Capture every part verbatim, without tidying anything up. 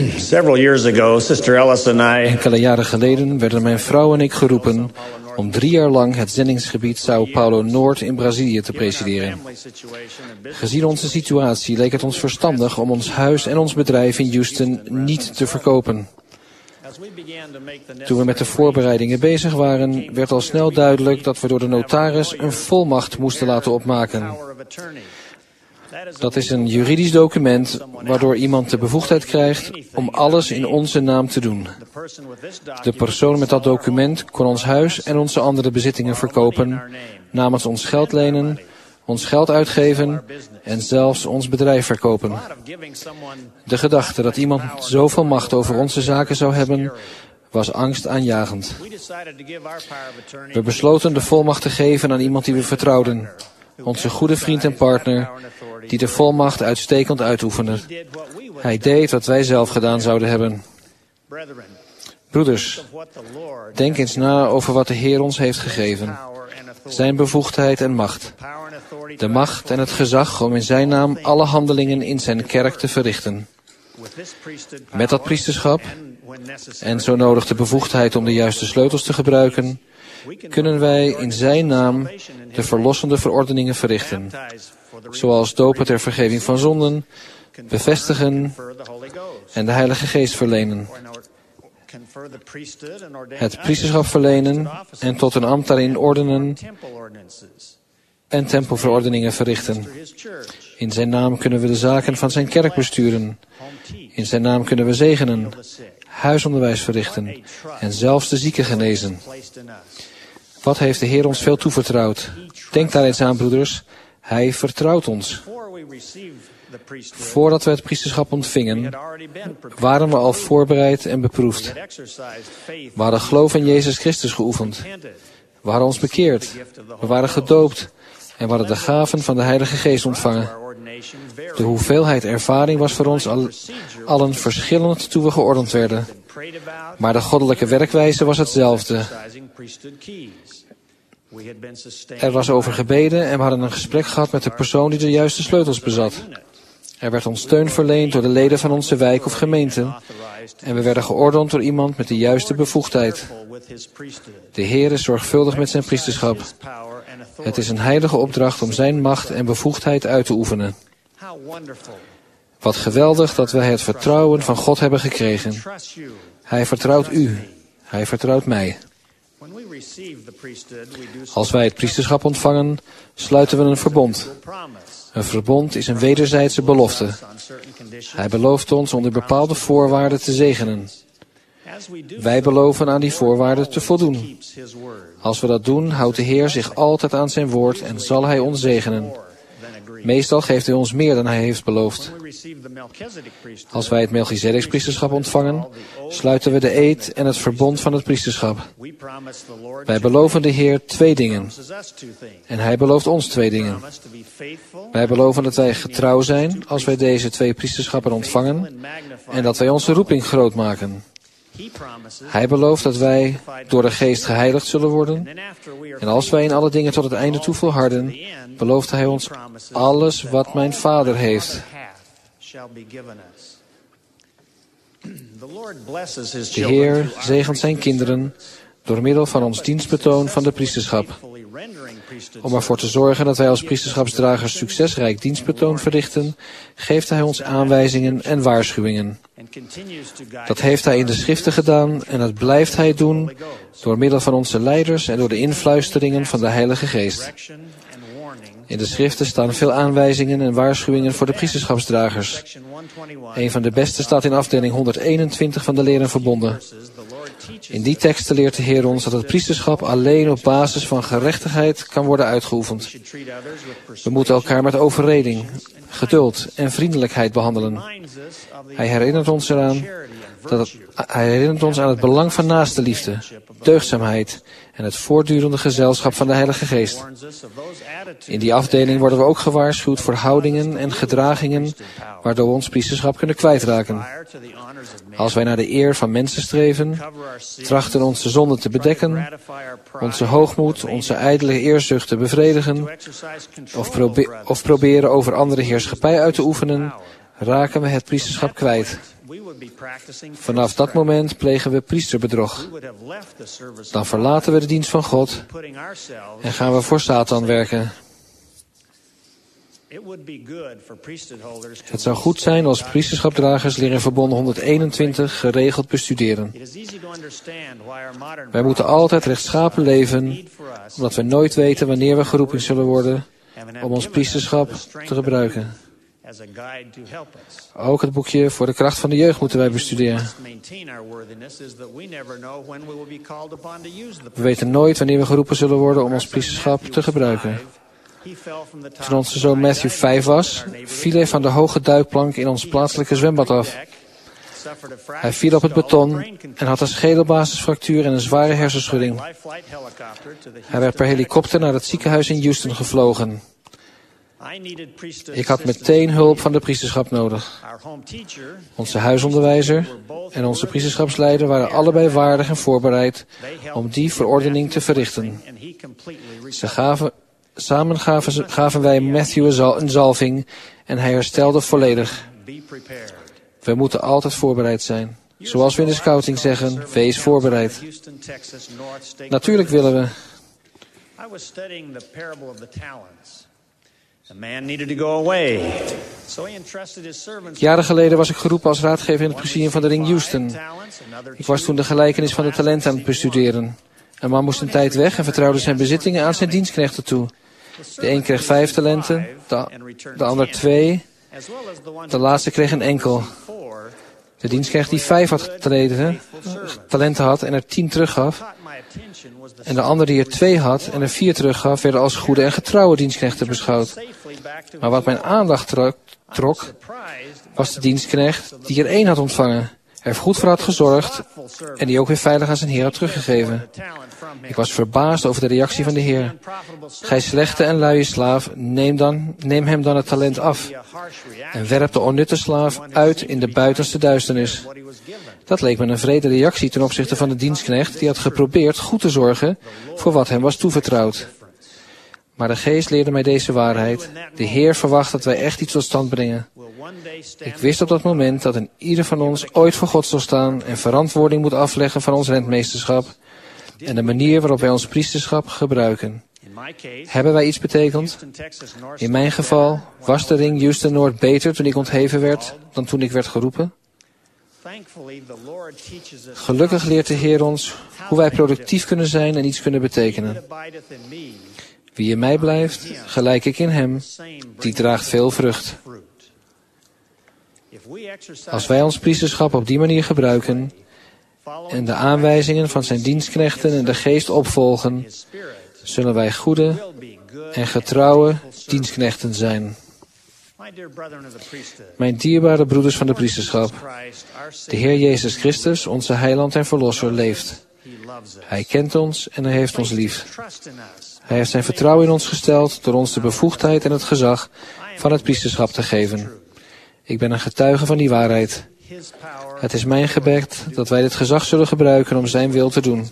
Several years ago, Sister Ellis and I Enkele jaren geleden werden mijn vrouw en ik geroepen om drie jaar lang het zendingsgebied Sao Paulo Noord in Brazilië te presideren. Gezien onze situatie leek het ons verstandig om ons huis en ons bedrijf in Houston niet te verkopen. Toen we met de voorbereidingen bezig waren, werd al snel duidelijk dat we door de notaris een volmacht moesten laten opmaken. Dat is een juridisch document waardoor iemand de bevoegdheid krijgt om alles in onze naam te doen. De persoon met dat document kon ons huis en onze andere bezittingen verkopen, namens ons geld lenen, ons geld uitgeven en zelfs ons bedrijf verkopen. De gedachte dat iemand zoveel macht over onze zaken zou hebben, was angstaanjagend. We besloten de volmacht te geven aan iemand die we vertrouwden, onze goede vriend en partner, die de volmacht uitstekend uitoefende. Hij deed wat wij zelf gedaan zouden hebben. Broeders, denk eens na over wat de Heer ons heeft gegeven. Zijn bevoegdheid en macht. De macht en het gezag om in zijn naam alle handelingen in zijn kerk te verrichten. Met dat priesterschap, en zo nodig de bevoegdheid om de juiste sleutels te gebruiken, kunnen wij in zijn naam de verlossende verordeningen verrichten, zoals dopen ter vergeving van zonden, bevestigen en de Heilige Geest verlenen. Het priesterschap verlenen en tot een ambt daarin ordenen en tempelverordeningen verrichten. In zijn naam kunnen we de zaken van zijn kerk besturen. In zijn naam kunnen we zegenen, huisonderwijs verrichten en zelfs de zieken genezen. Wat heeft de Heer ons veel toevertrouwd? Denk daar eens aan, broeders. Hij vertrouwt ons. Voordat we het priesterschap ontvingen, waren we al voorbereid en beproefd. We hadden geloof in Jezus Christus geoefend. We hadden ons bekeerd. We waren gedoopt. En we hadden de gaven van de Heilige Geest ontvangen. De hoeveelheid ervaring was voor ons al, allen verschillend toen we geordend werden. Maar de goddelijke werkwijze was hetzelfde. Er was over gebeden en we hadden een gesprek gehad met de persoon die de juiste sleutels bezat. Er werd ons steun verleend door de leden van onze wijk of gemeente. En we werden geordend door iemand met de juiste bevoegdheid. De Heer is zorgvuldig met zijn priesterschap. Het is een heilige opdracht om zijn macht en bevoegdheid uit te oefenen. Wat geweldig dat wij het vertrouwen van God hebben gekregen. Hij vertrouwt u. Hij vertrouwt mij. Als wij het priesterschap ontvangen, sluiten we een verbond. Een verbond is een wederzijdse belofte. Hij belooft ons onder bepaalde voorwaarden te zegenen. Wij beloven aan die voorwaarden te voldoen. Als we dat doen, houdt de Heer zich altijd aan zijn woord en zal hij ons zegenen. Meestal geeft hij ons meer dan hij heeft beloofd. Als wij het Melchizedek-priesterschap ontvangen, sluiten we de eed en het verbond van het priesterschap. Wij beloven de Heer twee dingen. En hij belooft ons twee dingen. Wij beloven dat wij getrouw zijn als wij deze twee priesterschappen ontvangen en dat wij onze roeping groot maken. Hij belooft dat wij door de Geest geheiligd zullen worden. En als wij in alle dingen tot het einde toe volharden, belooft hij ons alles wat mijn Vader heeft. De Heer zegent zijn kinderen door middel van ons dienstbetoon van de priesterschap. Om ervoor te zorgen dat wij als priesterschapsdragers succesrijk dienstbetoon verrichten, geeft hij ons aanwijzingen en waarschuwingen. Dat heeft hij in de schriften gedaan en dat blijft hij doen door middel van onze leiders en door de influisteringen van de Heilige Geest. In de schriften staan veel aanwijzingen en waarschuwingen voor de priesterschapsdragers. Een van de beste staat in afdeling honderdeenentwintig van de Leer en Verbonden. In die teksten leert de Heer ons dat het priesterschap alleen op basis van gerechtigheid kan worden uitgeoefend. We moeten elkaar met overreding, geduld en vriendelijkheid behandelen. Hij herinnert ons eraan dat het, hij herinnert ons aan het belang van naastenliefde, deugdzaamheid en het voortdurende gezelschap van de Heilige Geest. In die afdeling worden we ook gewaarschuwd voor houdingen en gedragingen waardoor we ons priesterschap kunnen kwijtraken. Als wij naar de eer van mensen streven, trachten onze zonden te bedekken, onze hoogmoed, onze ijdele eerzucht te bevredigen, of, probe- of proberen over andere heerschappij uit te oefenen, raken we het priesterschap kwijt. Vanaf dat moment plegen we priesterbedrog. Dan verlaten we de dienst van God en gaan we voor Satan werken. Het zou goed zijn als priesterschapdragers leren verbond honderdeenentwintig geregeld bestuderen. Wij moeten altijd rechtschapen leven, omdat we nooit weten wanneer we geroepen zullen worden om ons priesterschap te gebruiken. Ook het boekje Voor de kracht van de jeugd moeten wij bestuderen. We weten nooit wanneer we geroepen zullen worden om ons priesterschap te gebruiken. Toen onze zoon Matthew vijf was, viel hij van de hoge duikplank in ons plaatselijke zwembad af. Hij viel op het beton en had een schedelbasisfractuur en een zware hersenschudding. Hij werd per helikopter naar het ziekenhuis in Houston gevlogen. Ik had meteen hulp van de priesterschap nodig. Onze huisonderwijzer en onze priesterschapsleider waren allebei waardig en voorbereid om die verordening te verrichten. Ze gaven, samen gaven, gaven wij Matthew een zalving en hij herstelde volledig. We moeten altijd voorbereid zijn. Zoals we in de scouting zeggen, wees voorbereid. Natuurlijk willen we. Jaren geleden was ik geroepen als raadgever in het presidium van de Ring Houston. Ik was toen de gelijkenis van de talenten aan het bestuderen. Een man moest een tijd weg en vertrouwde zijn bezittingen aan zijn dienstknechten toe. De een kreeg vijf talenten, de, de ander twee. De laatste kreeg een enkel. De dienstknecht die vijf had talenten, talenten had en er tien teruggaf, en de ander die er twee had en er vier teruggaf, werden als goede en getrouwe dienstknechten beschouwd. Maar wat mijn aandacht trok, trok was de dienstknecht die er één had ontvangen, er goed voor had gezorgd en die ook weer veilig aan zijn heer had teruggegeven. Ik was verbaasd over de reactie van de heer. Gij slechte en luie slaaf, neem, dan, neem hem dan het talent af en werp de onnutte slaaf uit in de buitenste duisternis. Dat leek me een vrede reactie ten opzichte van de dienstknecht die had geprobeerd goed te zorgen voor wat hem was toevertrouwd. Maar de geest leerde mij deze waarheid. De Heer verwacht dat wij echt iets tot stand brengen. Ik wist op dat moment dat een ieder van ons ooit voor God zal staan en verantwoording moet afleggen van ons rentmeesterschap en de manier waarop wij ons priesterschap gebruiken. Hebben wij iets betekend? In mijn geval was de Ring Houston Noord beter toen ik ontheven werd dan toen ik werd geroepen. Gelukkig leert de Heer ons hoe wij productief kunnen zijn en iets kunnen betekenen. Wie in mij blijft, gelijk ik in hem, die draagt veel vrucht. Als wij ons priesterschap op die manier gebruiken en de aanwijzingen van zijn dienstknechten en de geest opvolgen, zullen wij goede en getrouwe dienstknechten zijn. Mijn dierbare broeders van de priesterschap, de Heer Jezus Christus, onze heiland en verlosser, leeft. Hij kent ons en hij heeft ons lief. Hij heeft zijn vertrouwen in ons gesteld door ons de bevoegdheid en het gezag van het priesterschap te geven. Ik ben een getuige van die waarheid. Het is mijn gebed dat wij dit gezag zullen gebruiken om zijn wil te doen.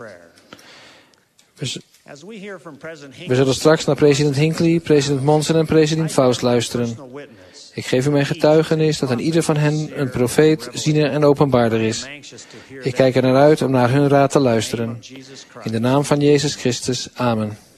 We, we zullen straks naar president Hinckley, president Monson en president Faust luisteren. Ik geef u mijn getuigenis dat aan ieder van hen een profeet, ziener en openbaarder is. Ik kijk er naar uit om naar hun raad te luisteren. In de naam van Jezus Christus. Amen.